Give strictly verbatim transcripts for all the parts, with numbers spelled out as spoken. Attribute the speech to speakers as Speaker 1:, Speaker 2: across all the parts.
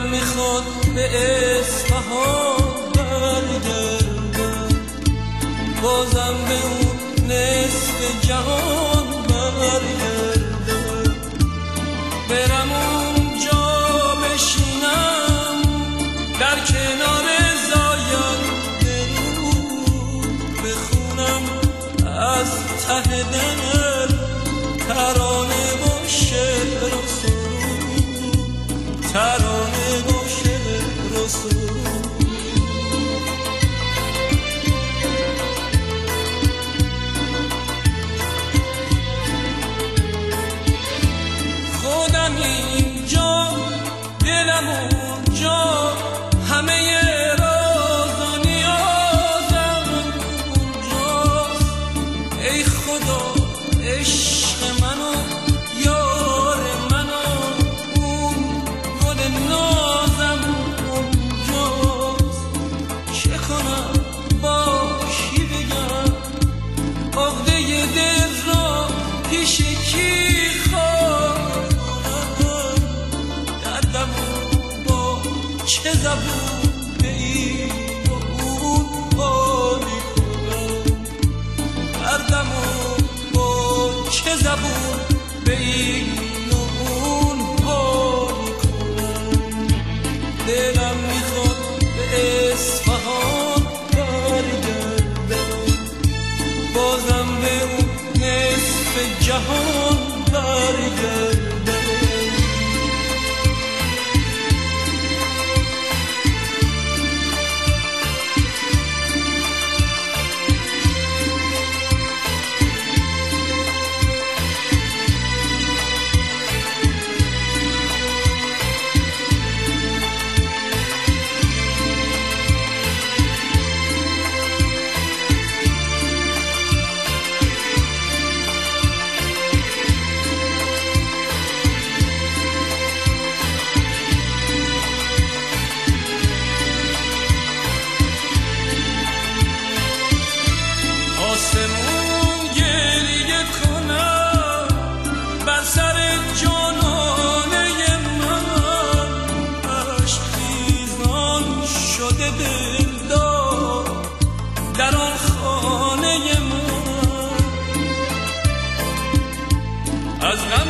Speaker 1: میخواد به اصفهان برگردم، بازم به اون نصف جهان برگردم، برم اونجا بشینم در کنار زاینده رود، بخونم از ته دل ترانه و شعر و سرود، ترانه و شعر و سرود. خودم اینجا دلم اونجا، همه راز و نیازم اونجاست. ای خدا عشق منو یار منو، اون گل نازم اونجاست. چه کنم با کی بگم عقده دل را پیش کی خواهم، دردمو با چه زبون به این و اون حالی کنم، دردمو با چه زبون به این و اون حالی کنم. دلم میخواد به اصفهان برگردم، بازم به اون نصف جهان برگردم. آسمون گریه کنم بر سر جانانه من، عشق خیزان شده دلدار در آن خانه من. از غم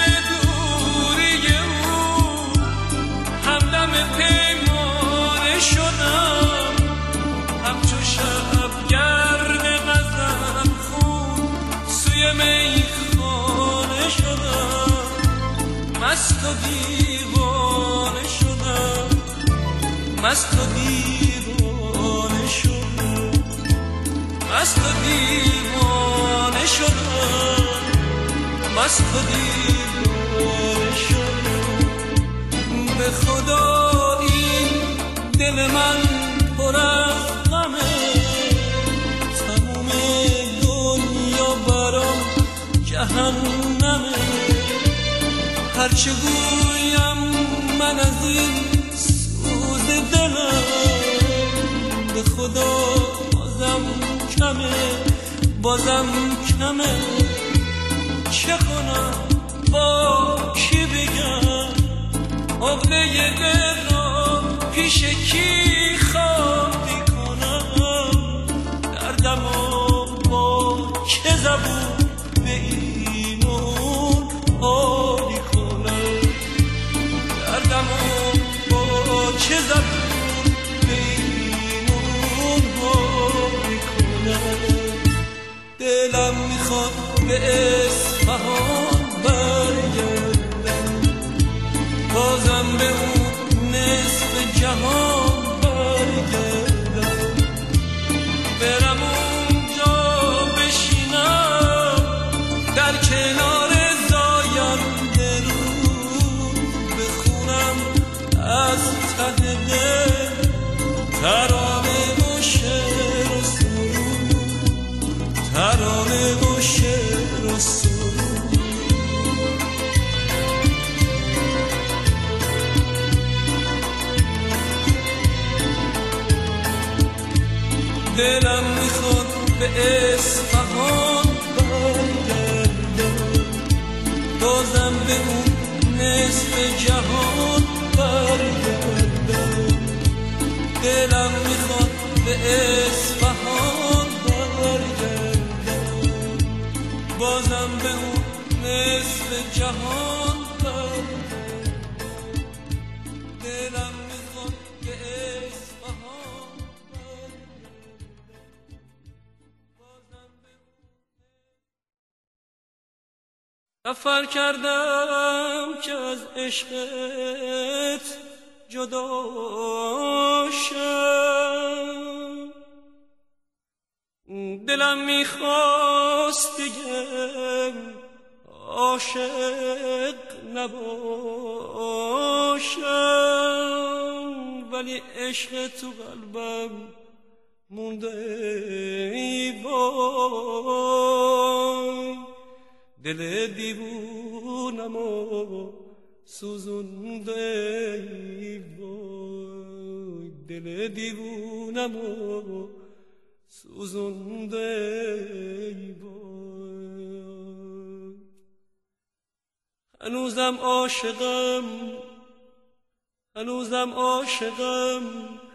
Speaker 1: دوری او همدم پیمانه شدم، همچو شبگرد غزل خون سوی میخانه شدم، مست و دیوانه شدم، مست و دیوانه شدم، مست و دیوانه شدم، مست و دیوانه شدم. به خدا این دل من پر از غمه، تموم دنیا برام جهنمه. هرچه گویم من از این سوز دلم، به خدا بازم کمه، بازم کمه. چه کنم با کی بگم عقده دل را پیش کی خواهی کنم، دردمو با چه زبون به این و اون حالی کنم، دردمو با چه زبون به این و اون حالی کنم. دلم میخواد به اصفهان برگردم، بازم به اون نصف جهان برگردم، برم اونجا بشینم در کنار زاینده رود، بخونم از ته دل ترانه و شعر و سرود، ترانه و شعر و سرود. دلم میخواد به اصفهان برگردم، بازم به اون نصف جهان برگردم. اصفهان برگردم، بازم به اون نصف جهان برگردم. دلم میخواد به اصفهان برگردم، بازم به سفر کردم که از عشقت جدا شم، دلم میخواست بگم عاشق نباشم، ولی عشق تو قلبم مونده ای وای، دل دیوونم و سوزونده ای وای، دل دیوونم و سوزونده ای وای. هنوزم عاشقم، هنوزم عاشقم،